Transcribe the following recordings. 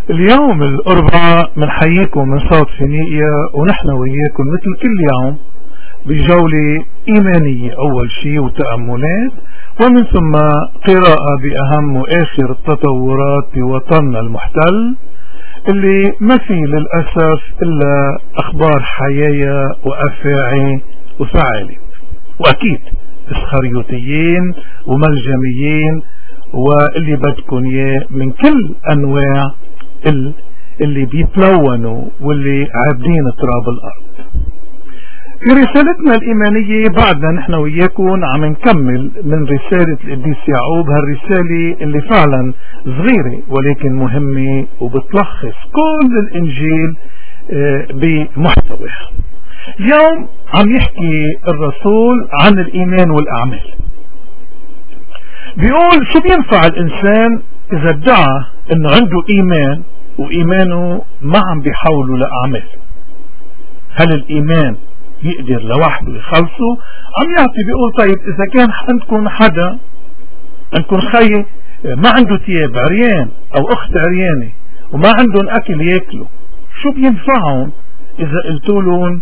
اليوم الأربعاء بنحييكم من صوت فينيقيا، ونحن وياكم مثل كل يوم بجولة إيمانية أول شيء وتأملات، ومن ثم قراءة بأهم وآخر التطورات بوطننا المحتل اللي ما في للأسف إلا أخبار حيايا وأفاعي وفعالي، وأكيد إسخريوتيين وملجميين واللي بدكن إياه من كل أنواع اللي بيتلونوا واللي عابدين تراب الأرض. في رسالتنا الإيمانية بعدنا نحن وياكم عم نكمل من رسالة القديس يعقوب، هالرسالة اللي فعلا صغيرة ولكن مهمة وبتلخص كل الإنجيل بمحتواه. اليوم عم يحكي الرسول عن الإيمان والأعمال. بيقول شو بينفع الإنسان إذا ادعى إنه عنده إيمان وإيمانه ما عم بيحوله لأعمال؟ هل الإيمان يقدر لوحده يخلصه؟ عم يعطي بيقول طيب إذا كان عندكم حدا، عندكم خي ما عنده تياب، عريان أو أخت عريانة وما عندهم أكل ياكلوا، شو بينفعهم إذا قلتوا لهم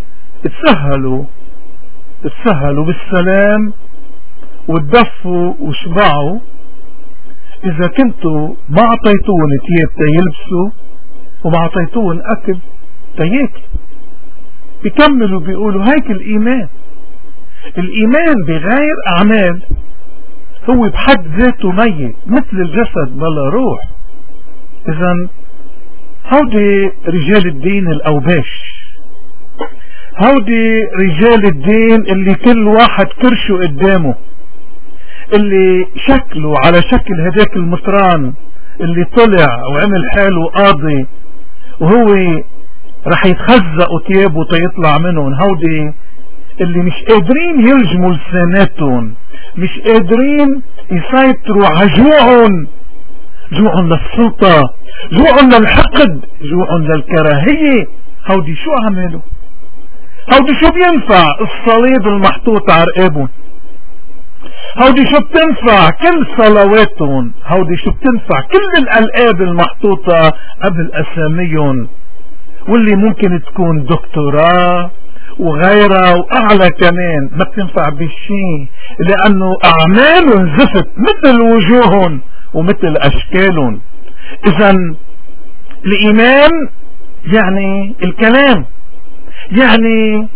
تسهلوا بالسلام وتدفوا وشبعوا، إذا كنتوا ما عطيتون تياب تيلبسوا وما عطيتون أكل تياكلوا؟ بيكملوا بيقولوا هيك الإيمان بغير أعمال هو بحد ذاته ميت مثل الجسد بلا روح. إذن هودي رجال الدين الأوباش، هودي رجال الدين اللي كل واحد كرشه قدامه، اللي شكله على شكل هداك المطران اللي طلع وعمل حاله قاضي وهو رح يتخزقوا تيابه تيطلع منهم. هودي اللي مش قادرين يلجموا لساناتهم، مش قادرين يسيطروا على جوعهم للسلطة، جوعهم للحقد، جوعهم للكراهية. هودي شو عملوا؟ هودي شو بينفع الصليب المحطوط على رقابهم؟ هودي شو بتنفع كل صلواتهم؟ هودي شو بتنفع كل الألقاب المحطوطة قبل أساميهم واللي ممكن تكون دكتوراه وغيرها وأعلى كمان؟ ما بتنفع بالشيء، لأنه أعمالهم زفت مثل وجوههم ومثل أشكالهم. إذن الإيمان يعني الكلام، يعني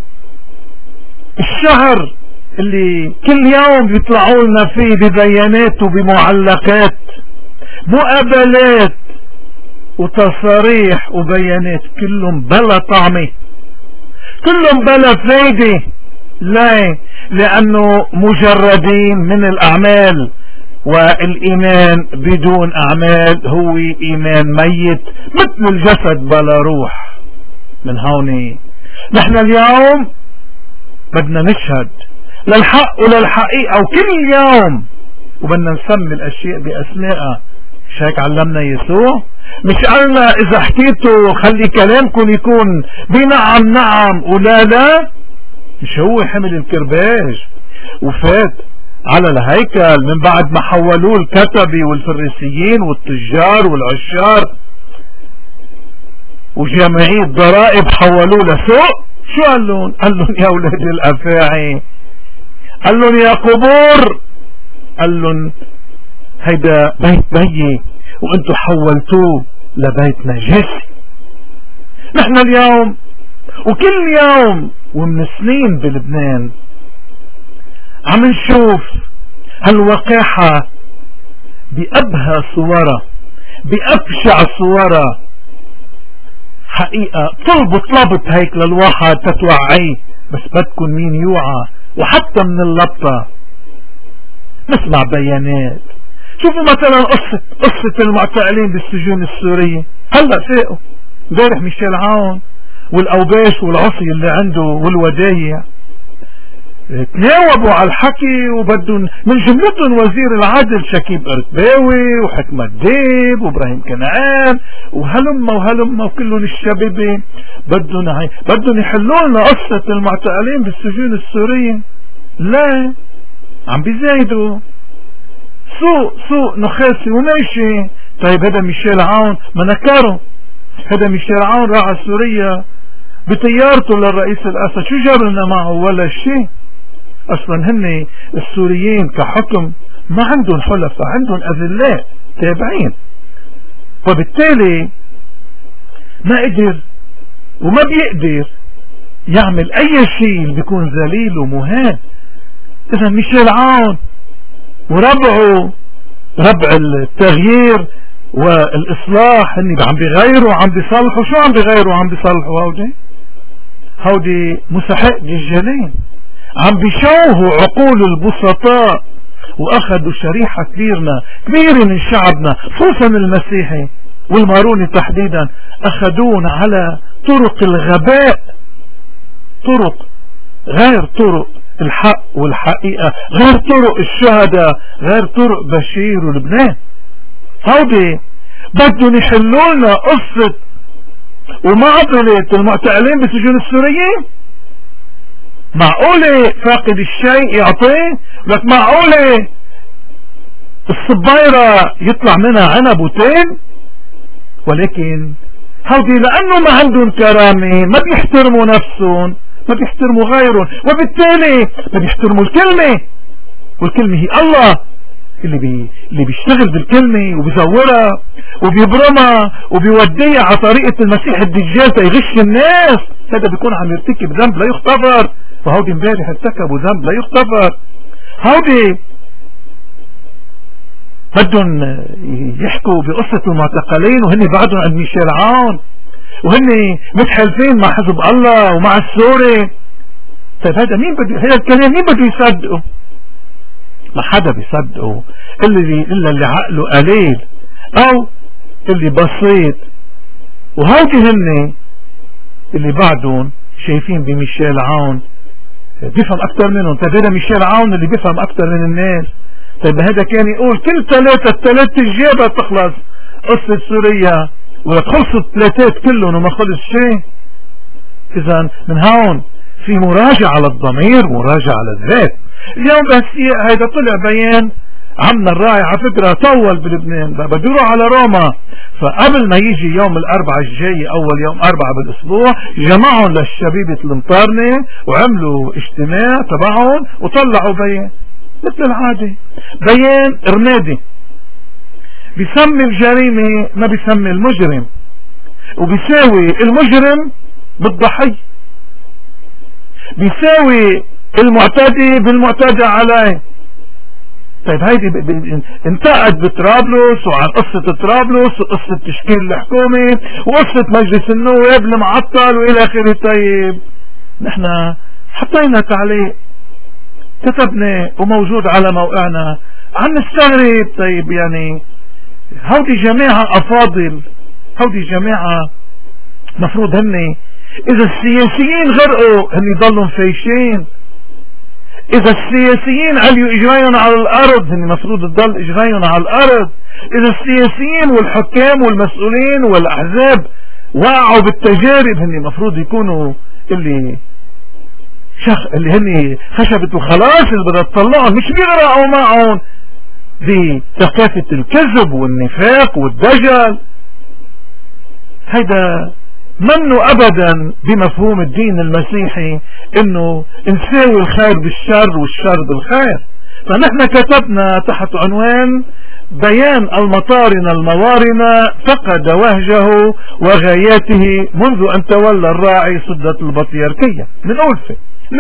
الشعر اللي كل يوم بيطلعوا لنا فيه ببيانات وبمعلقات، مقابلات وتصاريح وبيانات، كلهم بلا طعمة، كلهم بلا فايدة. لا، لأنه مجردين من الأعمال، والإيمان بدون أعمال هو إيمان ميت مثل الجسد بلا روح. من هون نحن اليوم بدنا نشهد للحق وللحقيقة وكل يوم، وبدنا نسمي الأشياء بأسمائها. مش هيك علمنا يسوع؟ مش قالنا إذا حكيتوا خلي كلامكم يكون بنعم نعم ولا لا؟ مش هو حمل الكرباج وفات على الهيكل من بعد ما حولوه الكتبي والفريسيين والتجار والعشار وجامعي الضرائب حولوه لسوق؟ شو قال لهم؟ قال لهم يا أولاد الأفاعي، قال لهم يا قبور، قال لهم هيدا بيت بيي وانتو حولتوه لبيت نجاسي. نحن اليوم وكل يوم ومن سنين بلبنان عم نشوف هالوقاحة بأبهى صورة، بأبشع صورة. حقيقة طلبت هيك للواحد تتوعيه، بس بدكن مين يوعى؟ وحتى من اللبطة نسمع بيانات. شوفوا مثلا قصة المعتقلين بالسجون السورية، هلأ فاقوا امبارح ميشيل عون والأوباش والعصي اللي عنده والودايع تناوبوا على الحكي، وبدهم من جملتهم وزير العدل شكيب قرطباوي وحكمة ديب وابراهيم كنعان وهلم وكلهم الشباب بدهم يحلوا لنا قصة المعتقلين بالسجون السورية. لا، عم بيزايدوا سوق نخاسي وماشي طيب هذا ميشيل عون ما نكره، هذا ميشيل عون راح على سوريا بطيارته للرئيس الأسد، شو جاب لنا معه؟ ولا شيء. اصلا هن السوريين كحكم ما عندهم حلفاء، عندهم اذلاء تابعين، وبالتالي ما قدر وما بيقدر يعمل اي شيء اللي بيكون ذليل ومهان. اذا ميشيل عون وربعه ربع التغيير والاصلاح هن عم بيغيروا عم بيصلحوا. شو عم بيغيروا عم بيصلحوا؟ هودي مسحق الجلين، عم بيشوهوا عقول البسطاء، واخذوا شريحة كبيرة من شعبنا خصوصا المسيحي والماروني تحديدا، اخذون على طرق الغباء، طرق غير طرق الحق والحقيقة، غير طرق الشهداء، غير طرق بشير ولبنان. هودي بدهم يحلوا لنا قصة ومعضلة المعتقلين بسجون السوريين. معقولة فاقد الشيء يعطيه؟ لك معقولة الصبايرة يطلع منها عنب وتين؟ ولكن هودي لأنه ما عندهم كرامة، ما بيحترموا نفسهم، ما بيحترموا غيرهم، وبالتالي ما بيحترموا الكلمة، والكلمة هي الله اللي بيشتغل بالكلمة وبيزورها وبيبرمها وبيوديها على طريقة المسيح الدجال تيغش الناس. هذا بيكون عم يرتكب ذنب لا يغتفر، فهودي امبارح ارتكبوا ذنب لا يغتفر. هودي بدهم يحكوا بقصة المعتقلين وهن بعدهم عند ميشيل عون، وهن متحالفين مع حزب الله ومع السوري. طيب هذا مين بده، هذا الكلام مين بده يصدقه؟ ما حدا بيصدقه إلا اللي عقله قليل او اللي بسيط. وهودي هن اللي بعدهم شايفين بميشيل عون بيفهم اكتر منهم. طيب هذا ميشيل عون اللي بيفهم اكتر من الناس. طيب هذا كان يقول كل الثلاث جيبة تخلص قصة سوريا، وخلصت ثلاثات كلهم وما خلص شيء. اذا من هون في مراجعة للضمير، مراجعة للذات. اليوم بس هيدا طلع بيان عمنا الراعي على فكرة طول بلبنان، بده يروح على روما، فقبل ما يجي يوم الاربعاء الجاي اول يوم اربعاء بالاسبوع جمعهم للشبيبة المطارنة وعملوا اجتماع تبعهم وطلعوا بيان مثل العادة، بيان رمادي بيسمي الجريمة ما بيسمي المجرم، وبيساوي المجرم بالضحية، بيساوي المعتدي بالمعتدى عليه. طيب هيدي انتقد بطرابلس وعن قصة طرابلس وقصة تشكيل الحكومة وقصة مجلس النواب المعطل والى اخره. طيب نحن حطينا تعليق كتبنا وموجود على موقعنا عم نستغرب. طيب يعني هودي جماعة افاضل، هودي جماعة مفروض هن اذا السياسيين غرقوا هن يضلوا فايشين، اذا السياسيين عليوا اجريهم على الارض هن مفروض تضل اجريهم على الارض، اذا السياسيين والحكام والمسؤولين والاحزاب وقعوا بالتجارب هن مفروض يكونوا اللي هن خشبة وخلاص اللي بدها تطلعهم، مش بيغرقوا معهم بثقافة الكذب والنفاق والدجل. هيدا منه ابدا بمفهوم الدين المسيحي انه نساوي الخير بالشر والشر بالخير. فنحن كتبنا تحت عنوان بيان المطارنة الموارنة فقد وهجه وغاياته منذ ان تولى الراعي سدة البطيركية من ألفة.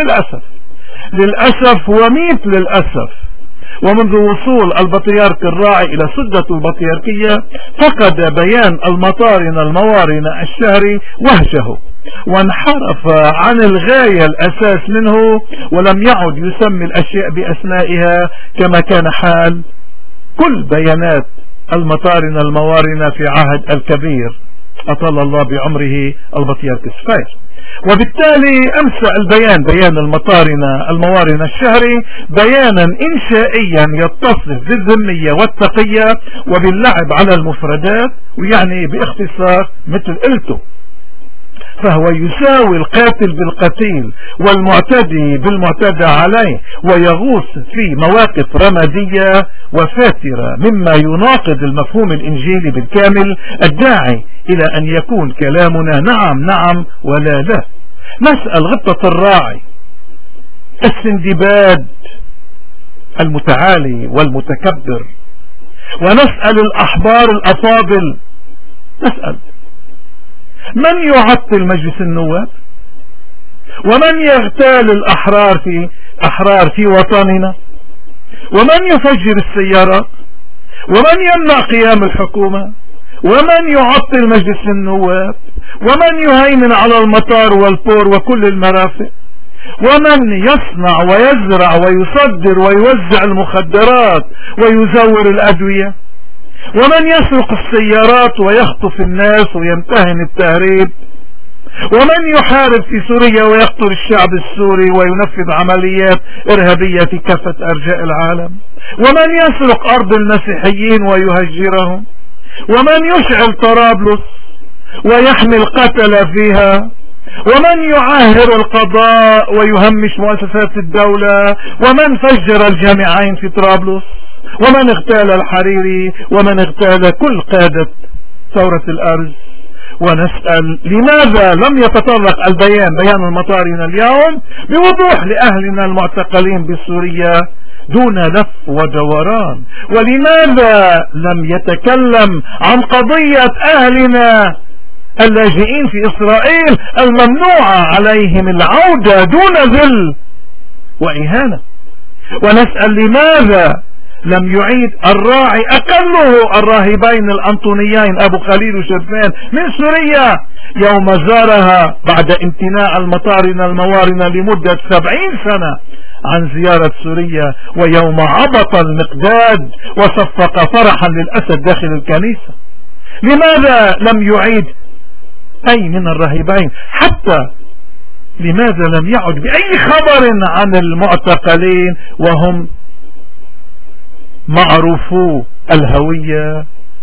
للأسف وميت للأسف، ومنذ وصول البطيرك الراعي إلى سدة البطيركية فقد بيان المطارنة الموارنة الشهري وهجه وانحرف عن الغاية الأساس منه، ولم يعد يسمي الأشياء بأسمائها كما كان حال كل بيانات المطارنة الموارنة في عهد الكبير أطال الله بعمره البطيرك السفير. وبالتالي أمسى البيان بيان المطارنة الموارنة الشهري بيانا إنشائيا يتصف بالذمية والتقية وباللعب على المفردات، ويعني باختصار مثل قلته فهو يساوي القاتل بالقتيل والمعتدي بالمعتدى عليه، ويغوص في مواقف رمادية وفاترة مما يناقض المفهوم الإنجيلي بالكامل الداعي إلى أن يكون كلامنا نعم نعم ولا لا. نسأل غبطة الراعي، السندباد المتعالي والمتكبر، ونسأل الأحبار الأفاضل، نسأل من يعطل مجلس النواب، ومن يغتال الأحرار في وطننا، ومن يفجر السيارات، ومن يمنع قيام الحكومة، ومن يعطل مجلس النواب، ومن يهيمن على المطار والبور وكل المرافق، ومن يصنع ويزرع ويصدر ويوزع المخدرات ويزور الأدوية، ومن يسرق السيارات ويخطف الناس ويمتهن التهريب، ومن يحارب في سوريا ويقتل الشعب السوري وينفذ عمليات إرهابية في كافة أرجاء العالم، ومن يسرق أرض المسيحيين ويهجرهم، ومن يشعل طرابلس ويحمي القتل فيها، ومن يعاهر القضاء ويهمش مؤسسات الدولة، ومن فجر الجامعين في طرابلس، ومن اغتال الحريري، ومن اغتال كل قادة ثورة الأرز. ونسأل لماذا لم يتطرق بيان المطارين اليوم بوضوح لأهلنا المعتقلين بسوريا دون لف ودوران؟ ولماذا لم يتكلم عن قضية أهلنا اللاجئين في إسرائيل الممنوع عليهم العودة دون ذل وإهانة؟ ونسأل لماذا لم يعيد الراعي أقله الراهبين الأنطونيين أبو خليل وشرفان من سوريا يوم زارها بعد امتناع الموارنة لمدة 70 سنة عن زيارة سوريا، ويوم عبط المقداد وصفق فرحا للأسد داخل الكنيسة؟ لماذا لم يعيد أي من الراهبين؟ حتى لماذا لم يعد بأي خبر عن المعتقلين وهم معروفو الهوية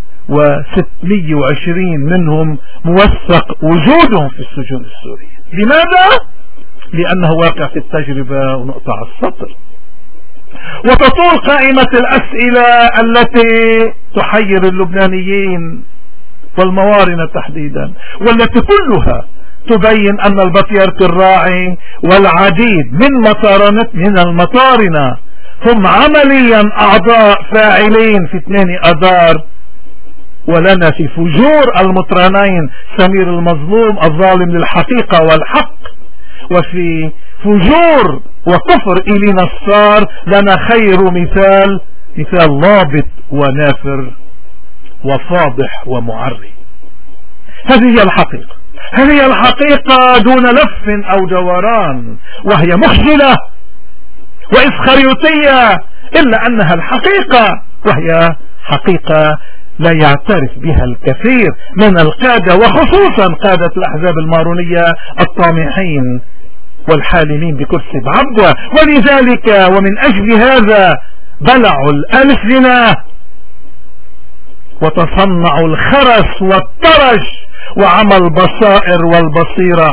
و620 منهم موثق وجودهم في السجون السورية؟ لماذا؟ لأنه واقع في التجربة ونقطع السطر. وتطول قائمة الأسئلة التي تحير اللبنانيين والموارنة تحديدا، والتي كلها تبين أن البطيرك الراعي والعديد من المطارنة هم عمليا أعضاء فاعلين في 2 أذار، ولنا في فجور المطرانين سمير المظلوم الظالم للحقيقة والحق، وفي فجور وكفر إيلي نصار لنا خير مثال لابط ونافر وفاضح ومعري. هذه هي الحقيقة، هذه الحقيقة دون لف أو دوران، وهي مخجلة وإسخريوطية، إلا أنها الحقيقة، وهي حقيقة لا يعترف بها الكثير من القادة، وخصوصا قادة الأحزاب المارونية الطامحين والحالمين بكرسي بعبدة. ولذلك ومن أجل هذا بلعوا الألسنة وتصنعوا الخرس والطرش وعمى البصائر والبصيرة،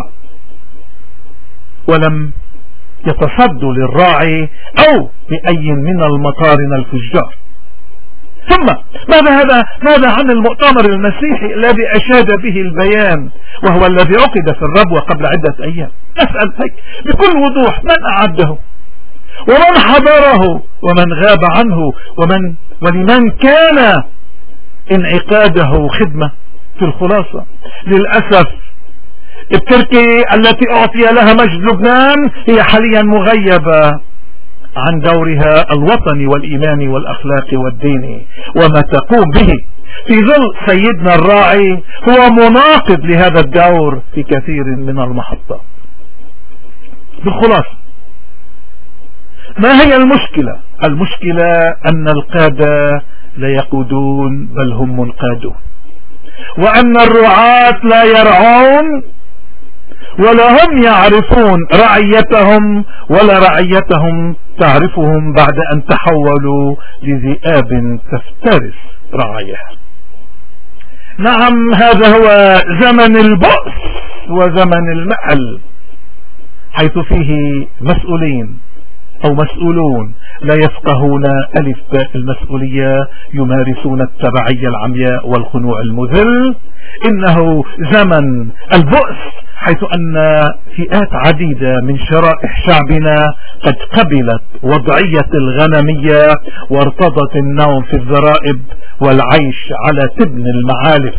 ولم يتصدوا للراعي أو لأي من المطارن الفجار. ثم ماذا عن المؤتمر المسيحي الذي أشاد به البيان، وهو الذي عقد في الربوة قبل عدة أيام؟ أسأل هيك بكل وضوح، من أعده ومن حضره ومن غاب عنه ولمن كان انعقاده خدمة؟ في الخلاصة للأسف التركي التي أعطي لها مجد لبنان هي حاليا مغيبة عن دورها الوطني والإيماني والأخلاقي والديني، وما تقوم به في ظل سيدنا الراعي هو مناقض لهذا الدور في كثير من المحطات. بالخلاصة ما هي المشكلة؟ المشكلة أن القادة لا يقودون بل هم منقادون، وأن الرعاة لا يرعون ولا هم يعرفون رعيتهم ولا رعيتهم تعرفهم بعد أن تحولوا لذئاب تفترس رعاياها. نعم، هذا هو زمن البؤس وزمن المحل، حيث فيه مسؤولين أو مسؤولون لا يفقهون ألف باء المسؤولية، يمارسون التبعية العمياء والخنوع المذل. إنه زمن البؤس، حيث أن فئات عديدة من شرائح شعبنا قد قبلت وضعية الغنمية وارتضت النوم في الذرائب والعيش على تبن المعالف.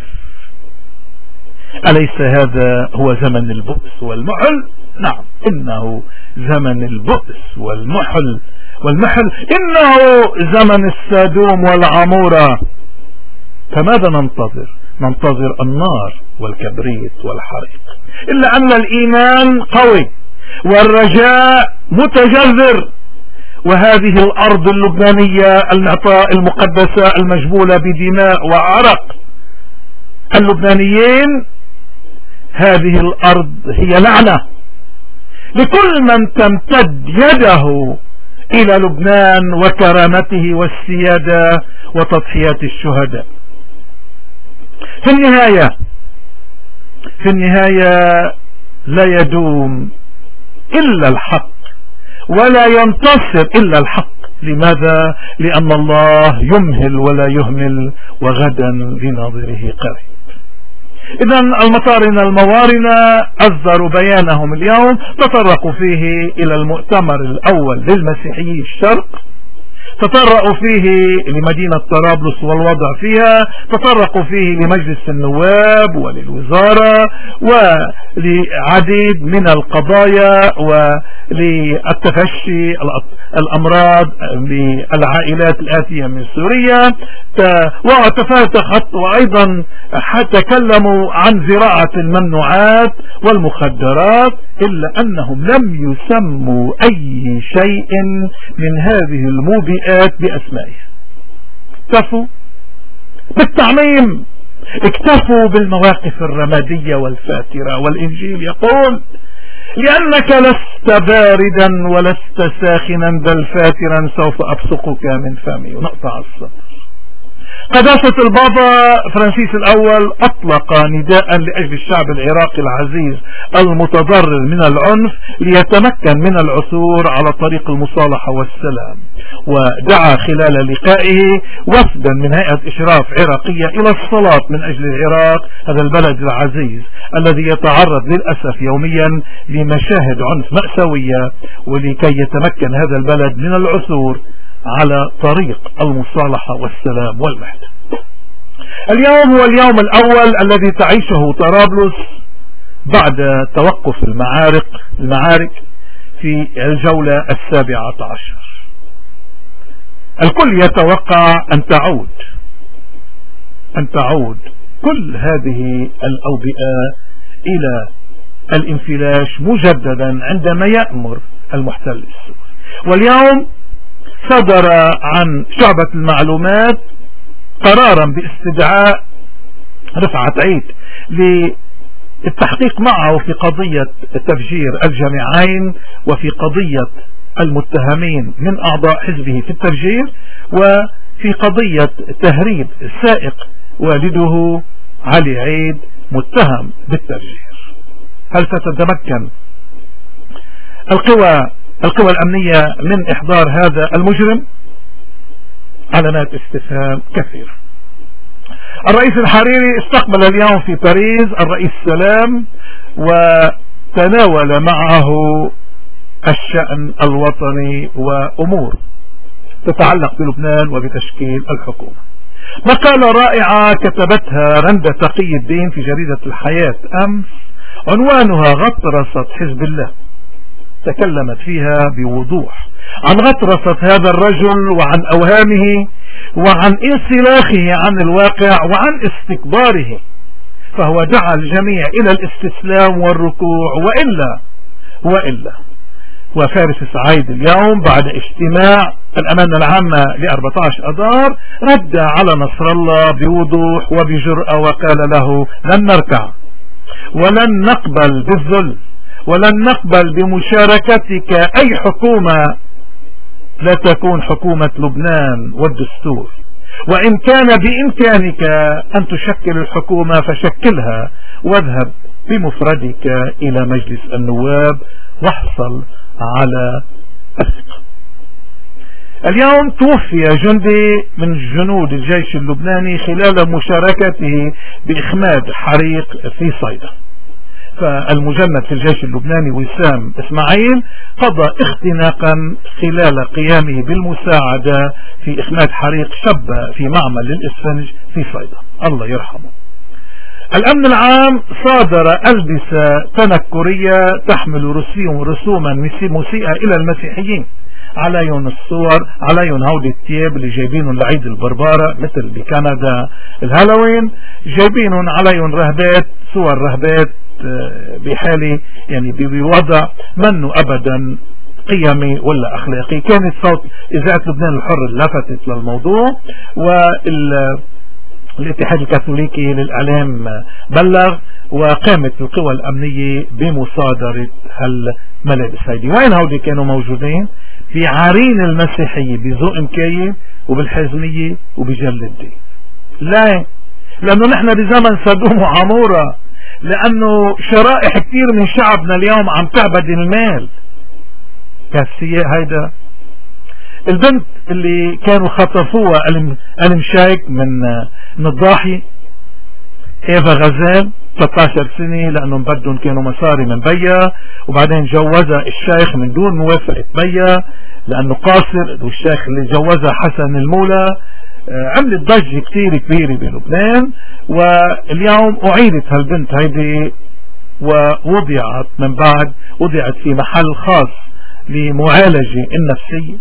أليس هذا هو زمن البؤس والمحل؟ نعم، إنه زمن البؤس والمحل إنه زمن السادوم والعمورة. فماذا ننتظر النار والكبريت والحريق، إلا أن الإيمان قوي والرجاء متجذر. وهذه الأرض اللبنانية المقدسة المجبولة بدماء وعرق اللبنانيين، هذه الأرض هي لعنة لكل من تمتد يده إلى لبنان وكرامته والسيادة وتضحيات الشهداء. في النهاية لا يدوم إلا الحق ولا ينتصر إلا الحق. لماذا؟ لأن الله يمهل ولا يهمل، وغدا لناظره قريب. إذا المطارنة الموارنة أصدروا بيانهم اليوم، تطرقوا فيه إلى المؤتمر الأول للمسيحيي الشرق، تطرقوا فيه لمدينة طرابلس والوضع فيها، تطرقوا فيه لمجلس النواب وللوزارة ولعديد من القضايا وللتفشي الأمراض بالعائلات الآتية من سوريا، وأيضا تكلموا عن زراعة الممنوعات والمخدرات، إلا أنهم لم يسموا أي شيء من هذه الموبئات بأسمائها. اكتفوا بالتعميم، اكتفوا بالمواقف الرمادية والفاترة. والإنجيل يقول: لأنك لست باردا ولست ساخنا بل فاترا سوف أبصقك من فمي. ونقطع السطر. قداسة البابا فرانسيس الأول أطلق نداء لأجل الشعب العراقي العزيز المتضرر من العنف ليتمكن من العثور على طريق المصالحة والسلام، ودعا خلال لقائه وفدا من هيئة إشراف عراقية إلى الصلاة من أجل العراق، هذا البلد العزيز الذي يتعرض للأسف يوميا لمشاهد عنف مأساوية، ولكي يتمكن هذا البلد من العثور على طريق المصالحة والسلام والوحدة. اليوم هو اليوم الأول الذي تعيشه طرابلس بعد توقف المعارك في الجولة 17. الكل يتوقع أن تعود كل هذه الأوبئة إلى الانفلاش مجددا عندما يأمر المحتل السوري. واليوم صدر عن شعبة المعلومات قرارا باستدعاء رفعت عيد للتحقيق معه في قضية تفجير الجامعين وفي قضية المتهمين من أعضاء حزبه في التفجير وفي قضية تهريب السائق والده علي عيد متهم بالتفجير. هل ستتمكن القوى الأمنية من إحضار هذا المجرم؟ علامات استفهام كثيرة. الرئيس الحريري استقبل اليوم في باريس الرئيس سلام وتناول معه الشأن الوطني وأمور تتعلق بلبنان وبتشكيل الحكومة. مقالة رائعة كتبتها رندة تقي الدين في جريدة الحياة أمس، عنوانها غطرسة حزب الله. تكلمت فيها بوضوح عن غطرسة هذا الرجل وعن أوهامه وعن انسلاخه عن الواقع وعن استكباره، فهو دعا الجميع إلى الاستسلام والركوع وإلا. وفارس سعيد اليوم بعد اجتماع الأمانة العامة ل14 أذار رد على نصر الله بوضوح وبجرأة وقال له: لن نركع ولن نقبل بالذل ولن نقبل بمشاركتك أي حكومة لا تكون حكومة لبنان والدستور، وإن كان بإمكانك أن تشكل الحكومة فشكلها واذهب بمفردك إلى مجلس النواب واحصل على الثقة. اليوم توفي جندي من جنود الجيش اللبناني خلال مشاركته بإخماد حريق في صيدا. فالمجند في الجيش اللبناني وسام إسماعيل قضى اختناقا خلال قيامه بالمساعدة في إخماد حريق شب في معمل للإسفنج في صيدا، الله يرحمه. الأمن العام صادر ألبسة تنكرية تحمل رسوما مسيئة إلى المسيحيين، عليهم الصور، عليهم هودي التياب اللي جايبينهم لعيد البربارة مثل بكندا الهالوين، جايبينهم عليهم رهبات، صور رهبات بحالة يعني بوضع منه أبدا قيمي ولا أخلاقي. كانت صوت إذاعة لبنان الحر لفتت للموضوع، والاتحاد الكاثوليكي للإعلام بلغ، وقامت القوى الأمنية بمصادرة هالملابس هيدي. وين هودي كانوا موجودين؟ في عرين المسيحية بذوق مكاية وبالحزمية وبجلدي. لا، لأنه نحن بزمن سدوم وعمورة، لأنه شرائح كثير من شعبنا اليوم عم تعبد المال. كاسية هيدا البنت اللي كانوا خطفوها المشايك من الضاحية، إيفا غزال 13 سنة، لأنهم بدهم كانوا مصاري من بيا، وبعدين جوزها الشيخ من دون موافقة بيا لأنه قاصر، والشيخ اللي جوزها حسن المولى. عملت ضجة كتير كبيرة بلبنان، واليوم أعيدت هالبنت هيدي ووضعت من بعد وضعت في محل خاص لمعالجة النفسية.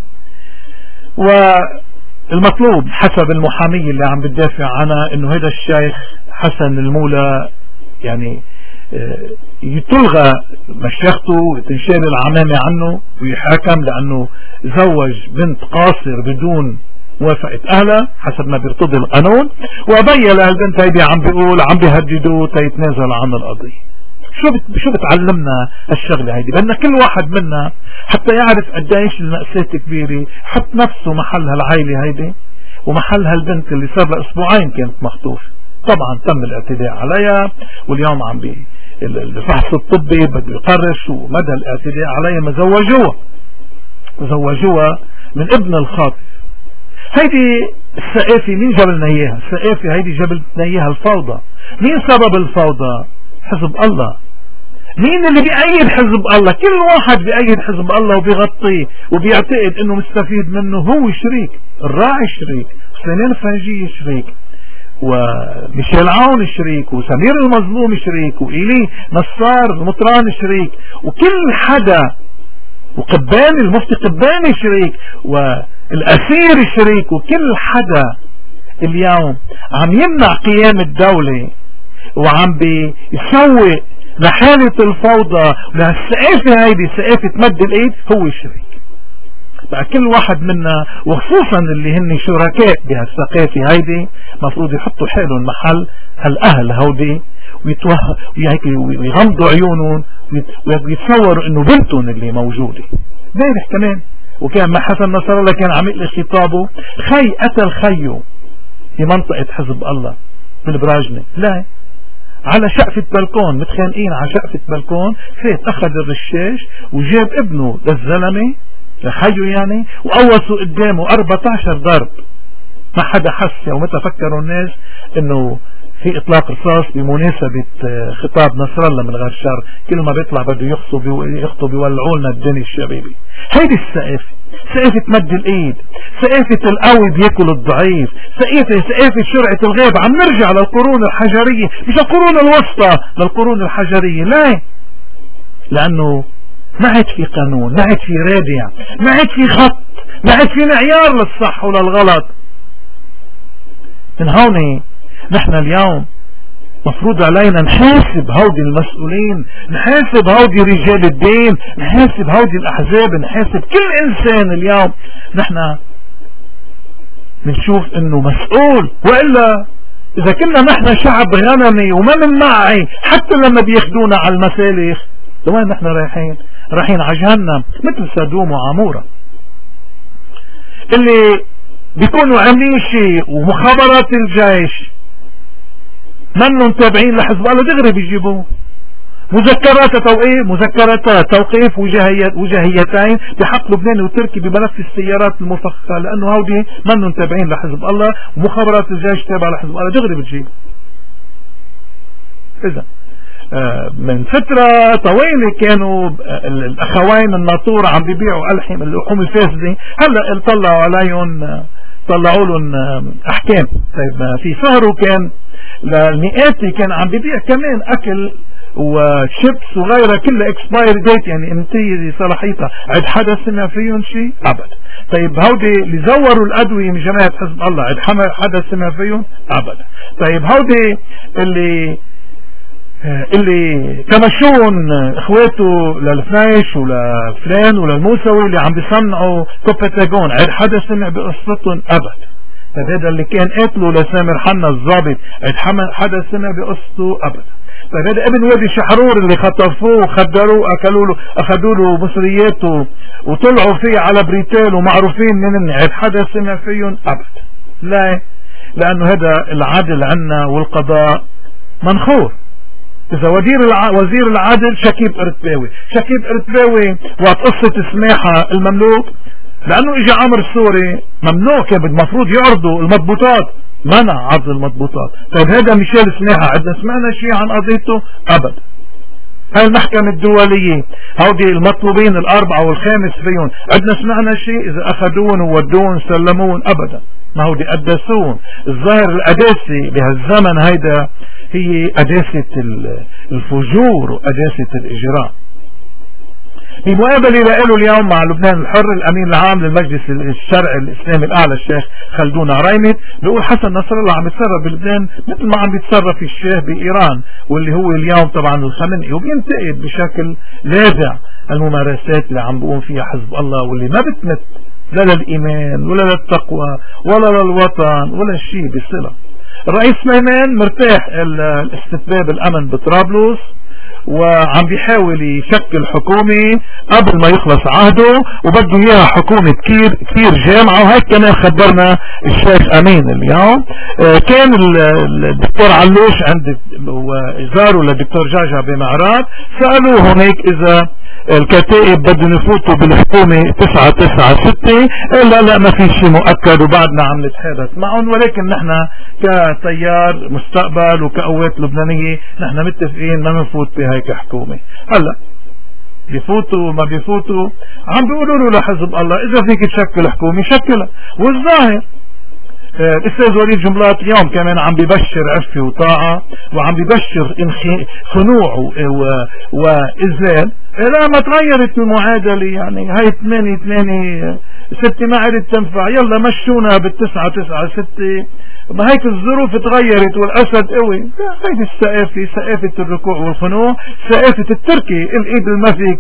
والمطلوب حسب المحامية اللي عم بتدافع عنها انه هذا الشيخ حسن المولى يعني يتلغى مشيخته وتنشال العمامة عنه ويحاكم، لأنه زوج بنت قاصر بدون موافقة أهلها حسب ما بيرتضي القانون. وبين البنت هيدي عم بيقول عم بيهددوه تيتنازل عن القضية. شو بتعلمنا هالشغلة هيدي؟ لأن كل واحد منا حتى يعرف قديش المأساة كبيرة حط نفسه محل هالعائلة هيدي ومحل هالبنت اللي صار لها أسبوعين كانت مخطوفة. طبعا تم الاعتداء عليها، واليوم عم الفحص الطبي بده يقرر شو مدى الاعتداء عليها. ما زوجوها من ابن الخاطف. هيدي السقافة مين جبلنا اياها؟ السقافة هيدي جبلنا اياها الفوضى. مين سبب الفوضى؟ حزب الله. مين اللي بيأيد حزب الله؟ كل واحد بيأيد حزب الله وبيغطيه وبيعتقد انه مستفيد منه. هو شريك، الراعي شريك، حسين الفنجي شريك، وميشيل عون شريك، وسمير المظلوم شريك، وإيلي نصار المطران شريك، وكل حدا، وقباني المفتي قباني شريك، والأسير شريك، وكل حدا اليوم عم يمنع قيام الدولة وعم بيسوي لحالة الفوضى لهالسقافة هيدي، سقافة مد الإيد، هو شريك. بقى كل واحد منا وخصوصا اللي هن شركاء بهالثقافة هيدي مفروض يحطوا حالهم محل هالأهل هودي ويغمضوا عيونهم ويتصوروا انه بنتهم اللي موجودة. بارح كمان وكان مع حسن نصر الله كان عم يقلي خطابه، خي قتل خيه في منطقة حزب الله بالبراجنة، لا على شقفة بلكون، متخانقين على شقفة بلكون، فات اخذ الرشاش وجاب ابنه للزلمة لخيه يعني وقوصوا قدامه 14 ضرب. ما حدا حس ومتى فكروا الناس انه في اطلاق رصاص بمناسبة خطاب نصر الله من غير شر، كل ما بيطلع بده يخطب يولعوا لنا الدنيا الشبابي. هيدي السقافة، سقافة مد الايد، سقافة القوي بياكل الضعيف، سقافة شرعة الغيب. عم نرجع للقرون الحجرية، مش القرون الوسطى، للقرون الحجرية. لا، لانه ما عاد في قانون، ما عاد في رادع، ما عاد في خط، ما عاد في معيار للصح وللغلط. من هون نحن اليوم مفروض علينا نحاسب هودي المسؤولين، نحاسب هودي رجال الدين، نحاسب هودي الأحزاب، نحاسب كل إنسان اليوم. نحن بنشوف إنه مسؤول، وإلا إذا كنا نحن شعب غنمي وما منمعي حتى لما بياخدونا على المسالخ، لوين نحن رايحين على جهنم مثل سدوم وعمورة اللي بيكونوا عميشي ومخابرات الجيش منهم تابعين لحزب الله دغري بيجيبوه. مذكرات توقيف وجاهيتين بحق لبنان وتركي بملف السيارات المفخخة، لأنه هودي منهم تابعين لحزب الله، ومخابرات الجيش تابعة لحزب الله دغري بتجيب. إذا من فترة طويلة كانوا الأخوين الناطور عم بيبيعوا اللحوم الفاسدة، هلا طلعوا لهم أحكام. طيب في سهروا كان للمئاتي كان عم بيبيع كمان أكل وشيبس وغيرها كلها اكسباير ديت، يعني انتهي صلاحيتها. عد حدا سمع فيهم شيء ابدا. طيب هودي اللي زوروا الادويه من جماعه حزب الله عد حدا سمع فيهم ابدا. طيب هودي اللي كمشون اخواته للفنايش ولفلان وللموسوي اللي عم بيصنعوا كوبيتاغون، عد حدا سمع بقصتهم ابدا. طيب هذا اللي كان قتله لسامر حنا الضابط، عد حدا سمع بقصته ابدا. طيب هذا ابن وادي شحرور اللي خطفوه وخدروه اخذوا له مصرياته وطلعوا فيه على بريتيل ومعروفين من عد حدا سمع فيهم ابدا. لا، لانه هذا العدل عنا والقضاء منخور. اذا وزير العدل شكيب ارتباوي وقت قصة سماحة المملوك، لانه اجى عمر السوري ممنوع كان المفروض يعرضوا المضبوطات، منع عرض المضبوطات. طيب هذا ميشيل سماحة عندنا سمعنا شيء عن قضيته ابدا. هاي المحكمة الدولية هودي المطلوبين الاربعة والخامس فيهم عندنا سمعنا شيء؟ اذا اخذون وودون سلمون ابدا، ما هودي قدسون. الظاهر القداسة بهالزمن هيدا هي قداسة الفجور وقداسة الاجراء. بمقابلة له اليوم مع لبنان الحر الامين العام للمجلس الشرعي الاسلامي الاعلى الشيخ خلدون عريمت بيقول حسن نصر الله عم يتصرف بلبنان مثل ما عم بيتصرف الشاه بايران، واللي هو اليوم طبعا الخمنئي، وبينتقد بشكل لاذع الممارسات اللي عم بيقوم فيها حزب الله، واللي ما بتمت لا للايمان ولا للتقوى ولا للوطن ولا شيء بصلة. الرئيس سليمان مرتاح الاستتباب الامن بطرابلس، وعم بيحاول يشكل حكومة قبل ما يخلص عهده، وبده اياها حكومة كتير جامعة. وهيك كمان خبرنا الشيخ امين اليوم. كان الدكتور علوش عند زاروا للدكتور جعجع بمعرات، سألوه هناك اذا الكتائب بدهم يفوتوا بالحكومة 996، لا ما في شيء مؤكد وبعدنا عم نتحدث معهم، ولكن نحن كتيار مستقبل وكقوات لبنانية نحن متفقين ما بنفوت بهيك حكومة. هلا بيفوتوا ما بيفوتوا عم بيقولوا له لحزب الله اذا فيك تشكل حكومة شكلها. والظاهر الاستاذ وليد جملات اليوم كمان عم ببشر عفة وطاعة، وعم ببشر خنوع وإذلال. لا ما تغيرت المعادلة، يعني هاي 8-8-6 ما عادت تنفع، يلا مشونا بال9-9-6. ما هيك الظروف تغيرت والاسد قوي. هيدي السقافة، سقافة الركوع والخنوع، سقافة التركي الايد اللي ما فيك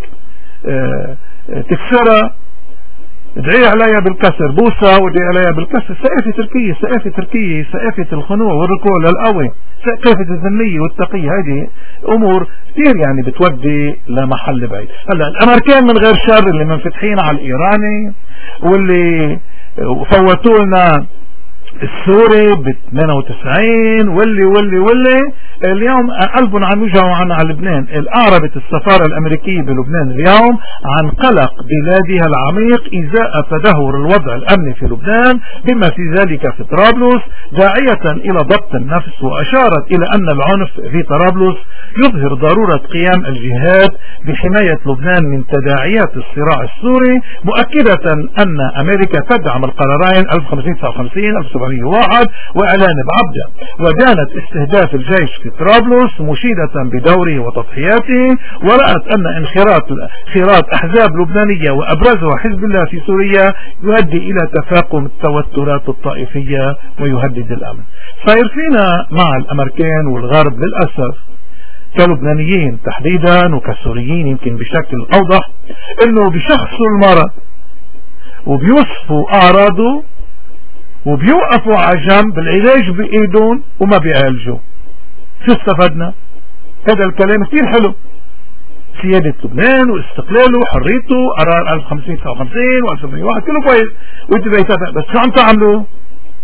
تكسرها، ادعي عليها بالكسر، بوسة وادعي عليها بالكسر. سقافة تركية، سقافة الخنوع والركوع للقوي، سقافة الذمية والتقية. هذه امور كثير يعني بتودي لمحل بعيد. هلا الامريكان من غير شر اللي منفتحين على الايراني، واللي فوتوا لنا السوري ب98 واللي اليوم قلبهم عم يوجعوا عنا على لبنان. اعربت السفارة الامريكية بلبنان اليوم عن قلق بلادها العميق ازاء تدهور الوضع الامني في لبنان بما في ذلك في طرابلس، داعية الى ضبط النفس، واشارت الى ان العنف في طرابلس يظهر ضرورة قيام الجهات بحماية لبنان من تداعيات الصراع السوري، مؤكدة ان امريكا تدعم القرارين 1559-1701 واعلان بعبدة، ودانت استهداف الجيش في طرابلس مشيدة بدوره وتضحياته، ورأت ان انخراط احزاب لبنانية وابرزها حزب الله في سوريا يؤدي الى تفاقم التوترات الطائفية ويهدد الامن. صاير فينا مع الامريكان والغرب للأسف كلبنانيين تحديدا وكسوريين يمكن بشكل اوضح، انه بشخصوا المرض وبيوصفوا اعراضه وبيوقفوا على جنب العلاج بايدهم وما بيعالجوا. شو استفدنا؟ هذا الكلام كتير حلو، سيادة لبنان واستقلاله وحريته، قرار 1559 و1801 كله كويس، وانت بيتابع، بس شو عم تعملوا؟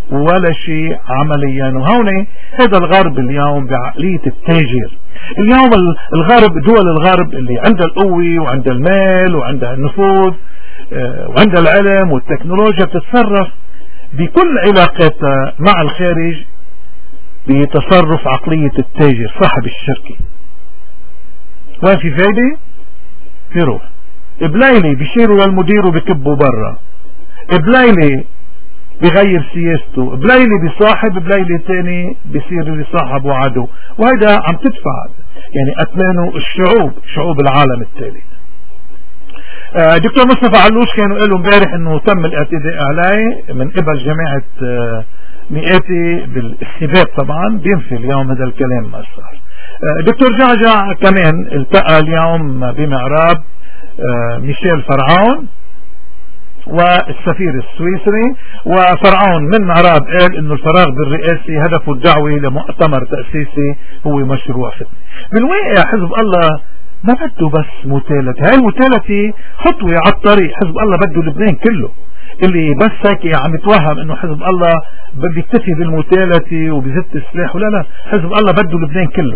ولا شيء عمليا. وهون هذا الغرب اليوم بعقلية التاجر. اليوم الغرب، دول الغرب اللي عندها القوة وعندها المال وعندها النفوذ وعندها العلم والتكنولوجيا، بتتصرف بكل علاقاتها مع الخارج بتصرف عقلية التاجر صاحب الشركة. وين في فايدة؟ بيروح بليلة بيشيروا للمدير وبكبوا برا، بليلة بغير سياسته، بليلة بصاحب، بليلة تاني بيصير اللي صاحب وعدو. وهذا عم تدفع يعني أثمانه الشعوب، شعوب العالم الثالث. دكتور مصطفى علوش كانوا قالوا امبارح انه تم الاعتداء عليه من قبل جماعة مئاتي بالثبات. طبعا بينفي اليوم هذا الكلام ما صار. دكتور جعجع كمان التقى اليوم بمعراب ميشيل فرعون والسفير السويسري، وفرعون من معراب قال انه الفراغ بالرئاسي هدفه الدعوة لمؤتمر تأسيسي هو مشروع فتنة. بالواقع حزب الله ما بده بس متالتة، هاي المتالتة خطوة على الطريق. حزب الله بده لبنان كله. اللي بس هيك عم يتوهم انه حزب الله بيكتفي بالمتالتة وبزت السلاح، ولا لا، حزب الله بده لبنان كله.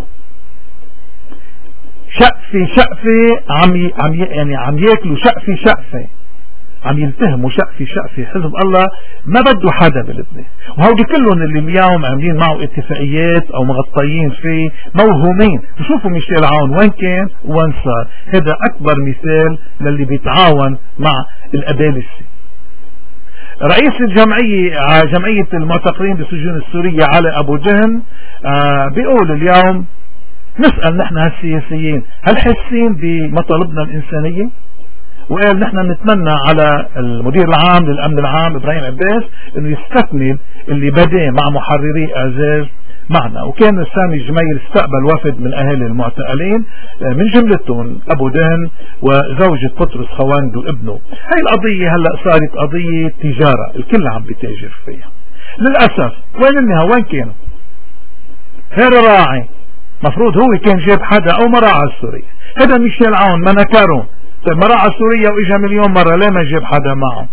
شقفة عم ياكلوا شقفة عم يلتهموا شقفة. حزب الله ما بده حدا بلبنان، وهودي كلهم اللي اليوم عاملين معه اتفاقيات او مغطيين فيه موهومين. شوفوا ميشيل عون وين كان وين صار. هذا اكبر مثال للي بيتعاون مع الابالسة. رئيس جمعية المعتقلين بالسجون السورية علي ابو جهن بيقول اليوم نسأل نحن هالسياسيين هل حاسين بمطالبنا الإنسانية؟ وقال نحن نتمنى على المدير العام للأمن العام إبراهيم عباس انه يستكمل اللي بدأ مع محرري اعزاز معنا. وكان سامي الجميل استقبل وفد من اهالي المعتقلين من جملتهم ابو دهن وزوجة بطرس خواند وابنه. هاي القضية هلأ صارت قضية تجارة، الكل عم بيتاجر فيها للأسف. وين كانوا؟ هذا راعي مفروض هو كان جاب حدا او مراعى سوريا. هذا ميشيل عون ما نكرون مراعى سوريا واجا مليون مرة، لا ما جاب حدا معه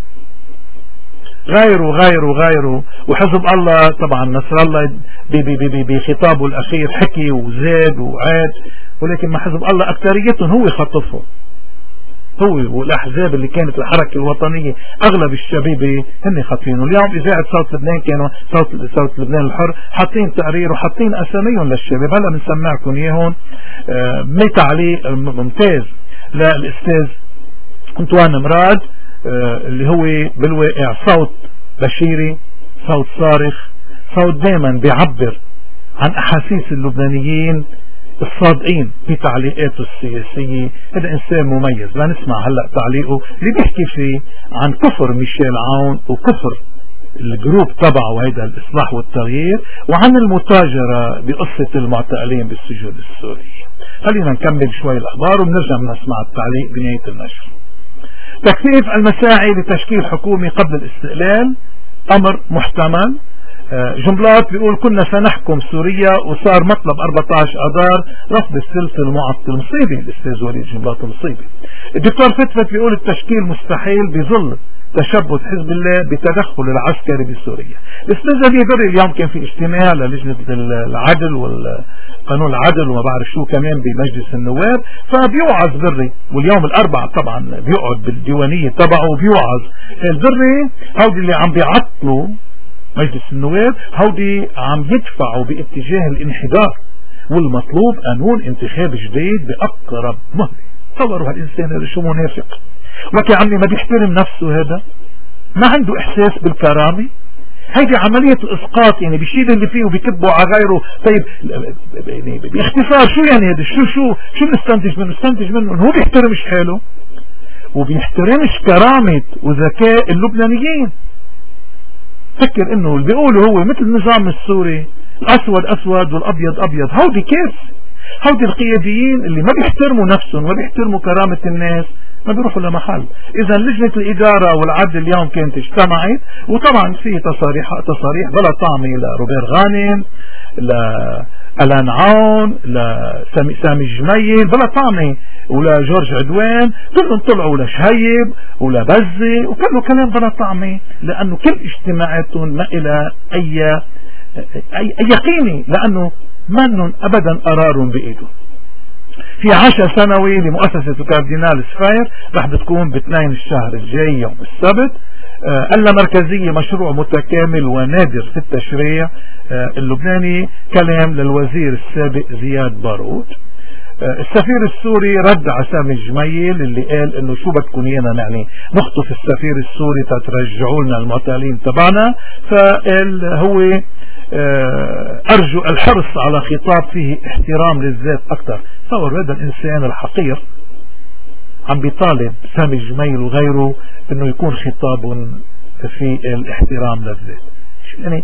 غيره. وحزب الله طبعا نصر الله بخطابه الاخير حكي وزاد وعاد، ولكن ما حزب الله اكثريتهم هو خطفهم، هو والاحزاب اللي كانت الحركة الوطنية اغلب الشبيبة هن خاطفينه. اليوم اذاعة صوت لبنان كانوا صوت لبنان الحر حاطين تقرير وحاطين اساميهم للشباب. هلا بنسمعكم اياهم. تعليق ممتاز للاستاذ انطوان مراد اللي هو بالواقع صوت بشيري، صوت صارخ، صوت دائما بيعبر عن احاسيس اللبنانيين الصادقين في تعليقاته السياسية. هذا انسان مميز. لنسمع هلأ تعليقه اللي بيحكي فيه عن كفر ميشيل عون وكفر الجروب تبعه وهيدا الإصلاح والتغيير، وعن المتاجرة بقصة المعتقلين بالسجون السورية. خلينا نكمل شوي الأخبار وبنرجع نسمع التعليق بنهاية النشر. تكثيف المساعي لتشكيل حكومة قبل الاستقلال أمر محتمل. جنبلاط بيقول كنا سنحكم سوريا وصار مطلب 14 أذار رفض السلف المعطل. مصيبة الأستاذ وليد جنبلاط، مصيبة. الدكتور فتفت بيقول التشكيل مستحيل بظل تشبث حزب الله بتدخل العسكري بسوريا. الأستاذ أبي بري اليوم كان في اجتماع للجنة العدل والقانون العدل وما بعرف شو كمان بمجلس النواب، فبيوعظ بري، واليوم الأربعاء طبعا بيقعد بالديوانية تبعه وبيوعظ. البري هودي اللي عم بيعطلوا مجلس النواب هودي عم يدفعوا باتجاه الانحدار، والمطلوب قانون انتخاب جديد بأقرب مهلة. تصوروا هالإنسان هذا شو منافق، وكي عمي ما بيحترم نفسه، هذا ما عنده إحساس بالكرامة. هيدي عملية الإسقاط، يعني بيشيل اللي فيه وبيكبه على غيره. طيب يعني باختصار شو يعني هذا؟ شو نستنتج منه انه هو بيحترمش حاله وبيحترمش كرامة وذكاء اللبنانيين. فكر انه اللي بيقوله هو مثل النظام السوري، الاسود اسود والابيض ابيض. هودي كيف هودي القياديين اللي ما بيحترموا نفسهم وما بيحترموا كرامة الناس ما بيروحوا لمحل. اذا لجنة الادارة والعدل اليوم كانت اجتمعت، وطبعا في تصاريح بلا طعمة لروبير غانم، ألان عون، لسامي جميل بلا طعمة، ولا جورج عدوان، كلهم طلعوا لشهيب ولا بزة وكانوا كلام بلا طعمة، لأنه كل اجتماعاتهم ما إلى أي قيمة، لأنه منهم أبدا قرار بإيده. في عشاء سنوي لمؤسسة كاردينال سفاير رح بتكون ب2 الشهر الجاي يوم السبت. ألا مركزية مشروع متكامل ونادر في التشريع اللبناني، كلام للوزير السابق زياد بارود. السفير السوري رد على سامي الجميل اللي قال انه شو بدكم ايانا يعني نخطف السفير السوري تترجعوا لنا المعتقلين تبعنا، فقال هو ارجو الحرص على خطاب فيه احترام للذات اكثر. تصور هذا الانسان الحقير عم بيطالب سامي الجميل وغيره انه يكون خطاب في الاحترام للذات. يعني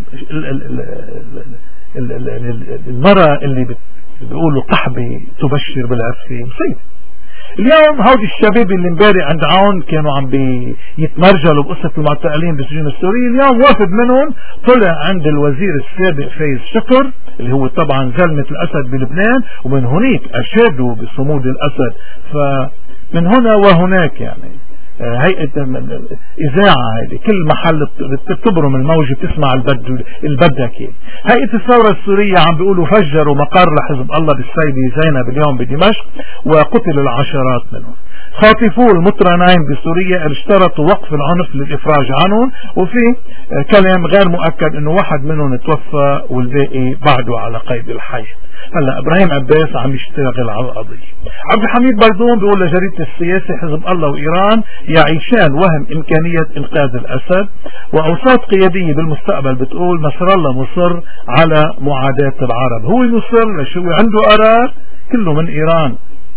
المرأة اللي بيقولوا قحبة تبشر بالعرفة مصيبة. اليوم هودي الشباب اللي امبارح عند عون كانوا عم يتمرجلوا بقصة المعتقلين بالسجون السورية، اليوم وافد منهم طلع عند الوزير السابق فايز شكر اللي هو طبعا زلمة الأسد بلبنان، ومن هناك أشادوا بصمود الأسد. فمن هنا وهناك يعني هيئة إذاعة هذه كل محل بتبرم الموجة بتسمع البدك. هيئة الثورة السورية عم بيقولوا فجروا مقر لحزب الله بالسيدة زينب اليوم بدمشق وقتل العشرات منهم. خاطفو المطرنين بسوريا اشترطوا وقف العنف للإفراج عنهم، وفي كلام غير مؤكد انه واحد منهم توفى والباقي بعده على قيد الحياة. هلا ابراهيم عباس عم يشتغل على القضية. عبد الحميد بردون بيقول لجريدة السياسة حزب الله وإيران يعيشان وهم إمكانية إنقاذ الأسد، وأوساط قيادية بالمستقبل بتقول نصر الله مصر على معاداة العرب. هو مصر لشو عنده قرار كله من إيران.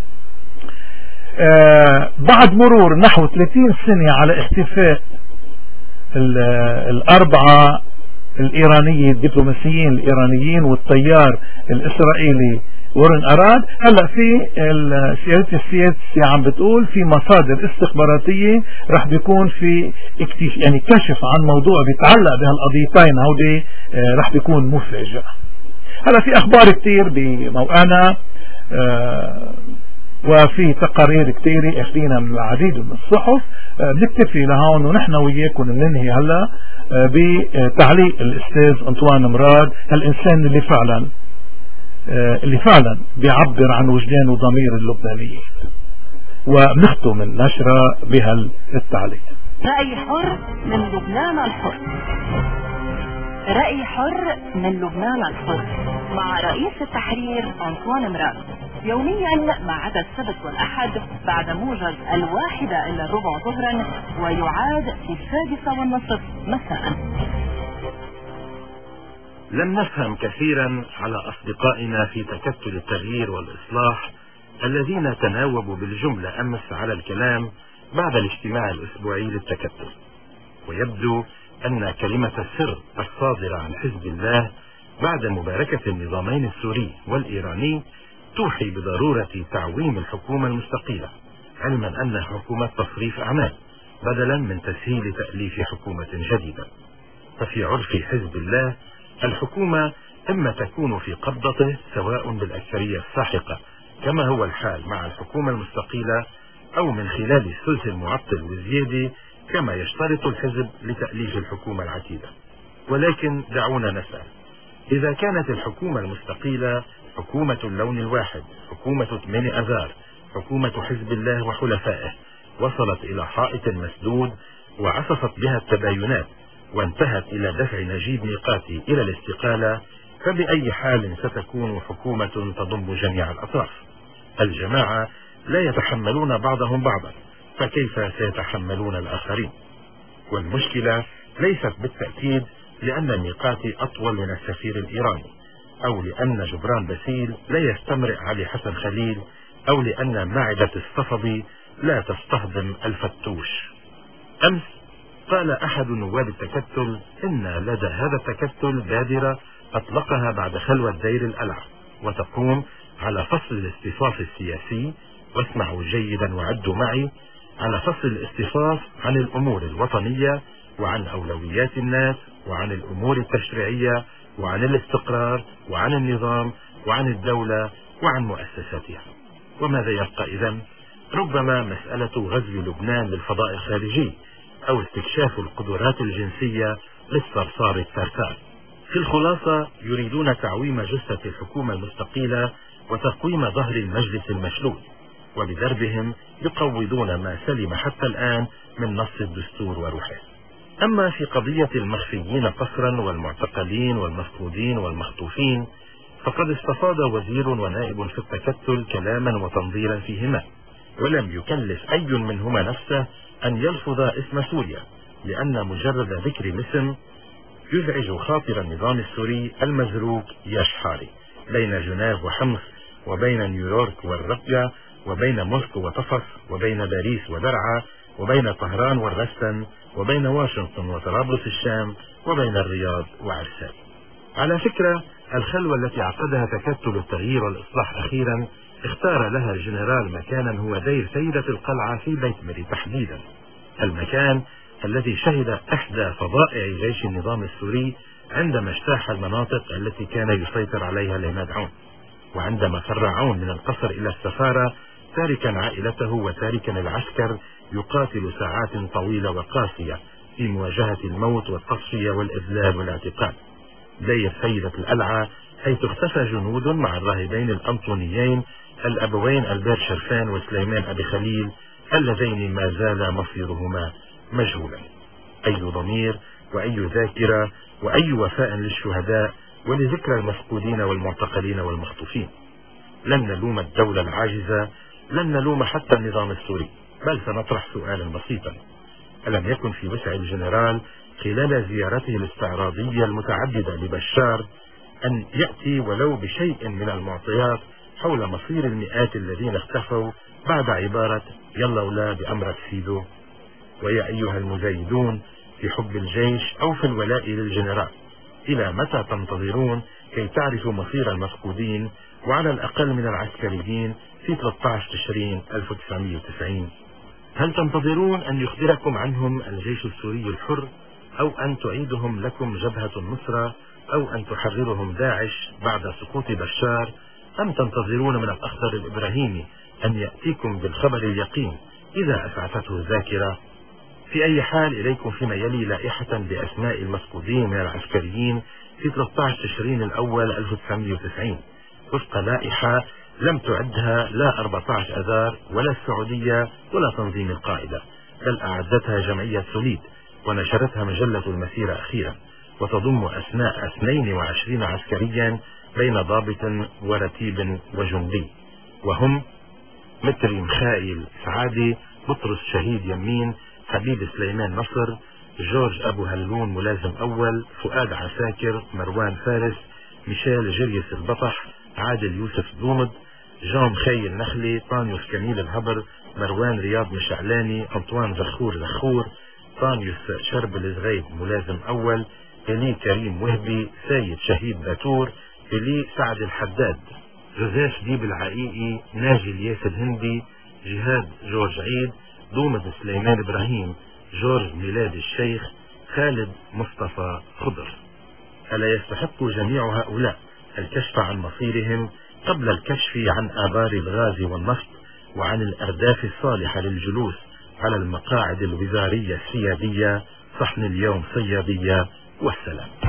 بعد مرور نحو 30 سنة على اختفاء الأربعة الإيرانية الدبلوماسيين الإيرانيين والطيار الإسرائيلي ورن أراد، هلأ في سيادة السياسة عم بتقول في مصادر استخباراتية رح بيكون في يعني كشف عن موضوع بيتعلق بهالقضيتين هودي رح بيكون مفاجئ. هلأ في أخبار كتير بموقعنا وفي تقارير كتيرة اخذينا من العديد من الصحف. بنكتفي لهون ونحن وياكم ننهي هلا بتعليق الاستاذ انطوان مراد، هالانسان اللي فعلا بيعبر عن وجدان وضمير اللبنانيين، وبنختم النشرة بهالتعليق. رأي حر من لبنان الحر، رأي حر من لبنان الحر مع رئيس التحرير أنطوان مراد، يوميا ما عدا السبت والأحد بعد موجز 1:15 ظهرا، ويعاد في 6:30 مساء. لم نفهم كثيرا على أصدقائنا في تكتل التغيير والإصلاح الذين تناوبوا بالجملة أمس على الكلام بعد الاجتماع الأسبوعي للتكتل، ويبدو أن كلمة السر الصادرة عن حزب الله بعد مباركة النظامين السوري والإيراني توحي بضرورة تعويم الحكومة المستقيلة، علما أنها حكومة تصريف أعمال بدلا من تسهيل تأليف حكومة جديدة. ففي عرف حزب الله الحكومة إما تكون في قبضته سواء بالأكثرية الساحقة كما هو الحال مع الحكومة المستقيلة، أو من خلال الثلث المعطل والزيادة كما يشترط الحزب لتأليف الحكومة العتيدة. ولكن دعونا نسأل، إذا كانت الحكومة المستقيلة حكومة اللون الواحد، حكومة 8 أذار، حكومة حزب الله وحلفائه، وصلت إلى حائط مسدود وعصفت بها التباينات وانتهت إلى دفع نجيب ميقاتي إلى الاستقالة، فبأي حال ستكون حكومة تضم جميع الأطراف؟ الجماعة لا يتحملون بعضهم بعضا، فكيف سيتحملون الآخرين؟ والمشكلة ليست بالتأكيد لأن ميقاتي أطول من السفير الإيراني، أو لأن جبران باسيل لا يستمرئ علي حسن خليل، أو لأن معدة الصفدي لا تستهضم الفتوش. أمس قال أحد نواب التكتل إن لدى هذا التكتل بادرة أطلقها بعد خلوة دير القلعة، وتقوم على فصل الاصطفاف السياسي، واسمعوا جيدا وعدوا معي، على فصل الاصطفاف عن الأمور الوطنية وعن أولويات الناس وعن الأمور التشريعية وعن الاستقرار وعن النظام وعن الدولة وعن مؤسساتها. وماذا يبقى إذن؟ ربما مسألة غزو لبنان للفضاء الخارجي أو استكشاف القدرات الجنسية للصرصار الثرثار. في الخلاصة يريدون تعويم جثة الحكومة المستقيلة وتقويم ظهر المجلس المشلول، وبدربهم يقوضون ما سلم حتى الآن من نص الدستور وروحه. أما في قضية المخفيين قسرا والمعتقلين والمفقودين والمخطوفين فقد استفاض وزير ونائب في التكتل كلاما وتنظيرا فيهما، ولم يكلف أي منهما نفسه أن يلفظ اسم سوريا، لأن مجرد ذكر الاسم يزعج خاطر النظام السوري المزروق يشحاري بين جنيف وحمص، وبين نيويورك والرقة، وبين موسكو وطفس، وبين باريس ودرعا، وبين طهران والرستن، وبين واشنطن وطرابلس الشام، وبين الرياض وعرسال. على فكرة، الخلوة التي عقدها تكتل التغيير والإصلاح أخيرا اختار لها الجنرال مكانا هو دير سيدة القلعة في بيت مري تحديدا، المكان الذي شهد إحدى فظائع جيش النظام السوري عندما اجتاح المناطق التي كان يسيطر عليها العماد عون، وعندما فر عون من القصر إلى السفارة تاركا عائلته وتاركا العسكر يقاتل ساعات طويلة وقاسية في مواجهة الموت والتصفية والإذلال والاعتقال. دير سيدة القلعة حيث اختفى جنود مع الراهبين الأنطونيين الأبوين البير شرفان وسليمان أبي خليل اللذين ما زال مصيرهما مجهولا. أي ضمير وأي ذاكرة وأي وفاء للشهداء ولذكرى المفقودين والمعتقلين والمخطوفين. لن نلوم الدولة العاجزة، لن نلوم حتى النظام السوري، بل سنطرح سؤالا بسيطا: ألم يكن في وسع الجنرال خلال زيارته الاستعراضية المتعددة لبشار أن يأتي ولو بشيء من المعطيات حول مصير المئات الذين اختفوا بعد عبارة يلا ولا بأمرك سيدو؟ ويا أيها المزايدون في حب الجيش أو في الولاء للجنرال، إلى متى تنتظرون كي تعرفوا مصير المفقودين وعلى الأقل من العسكريين في 13 تشرين 1990؟ هل تنتظرون أن يخبركم عنهم الجيش السوري الحر، أو أن تعيدهم لكم جبهة النصرة، أو أن تحررهم داعش بعد سقوط بشار، أم تنتظرون من الأخضر الإبراهيمي أن يأتيكم بالخبر اليقين إذا أسعفته الذاكرة؟ في أي حال، إليكم فيما يلي لائحة بأسماء المفقودين من العسكريين في 13 تشرين الأول 1990 وفق لائحة لم تعدها لا 14 أذار ولا السعودية ولا تنظيم القاعدة، بل أعدتها جمعية سوليد ونشرتها مجلة المسيرة أخيرا، وتضم أسماء 22 عسكريا بين ضابط ورتيب وجندي، وهم متري مخائيل سعادي، بطرس شهيد يمين، حبيب سليمان نصر، جورج أبو هلون ملازم أول، فؤاد عساكر، مروان فارس، ميشيل جريس البطح، عادل يوسف دومد، جون خيل نخلي، طانيوس كميل الهبر، مروان رياض مشعلاني، أنطوان زخور، طانيوس شرب الزغيب ملازم أول، إلي كريم وهبي، سيد شهيد باتور، إلي سعد الحداد، جوزيف ديب العقيقي، ناجي الياس الهندي، جهاد جورج عيد، دومد سليمان إبراهيم، جورج ميلاد الشيخ، خالد مصطفى خضر. ألا يستحق جميع هؤلاء الكشف عن مصيرهم قبل الكشف عن آبار الغاز والنفط وعن الأرداف الصالحة للجلوس على المقاعد الوزارية السيادية، صحن اليوم صيادية، والسلام.